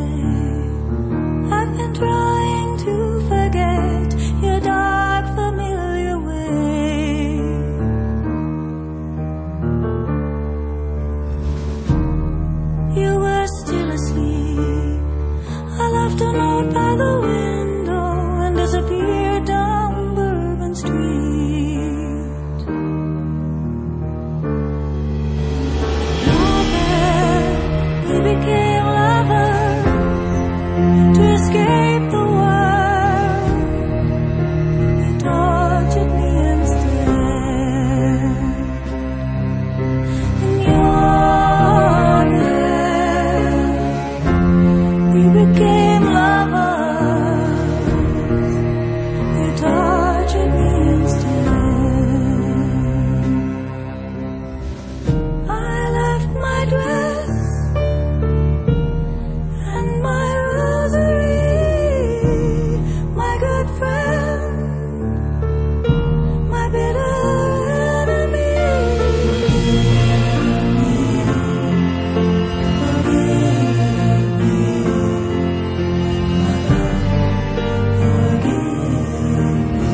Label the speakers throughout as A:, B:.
A: I've been trying to forget your dark, familiar way. You were still asleep. I left a note by the window and disappeared down Bourbon Street. Not there, we became lovers to escape the world. You tortured me instead. In your bed, we became lovers. You tortured me instead. I left my dress and my rosary, my good friend, my bitter enemy. Forgive me, mother, forgive me.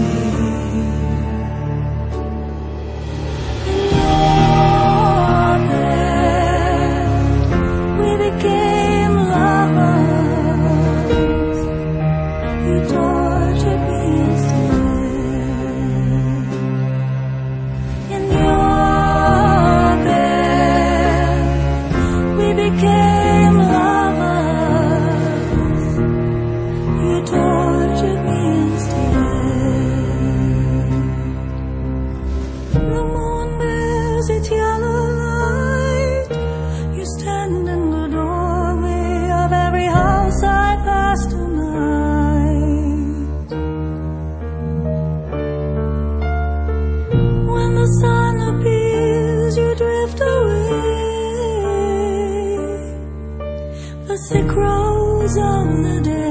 A: In your bed, we became lovers. You tortured me instead. In your bed, we became lovers. You tortured me instead. The moon bears its yellow light. You stand in the doorway of every house I pass tonight. When the sun appears, you drift away. The sick rose of the day.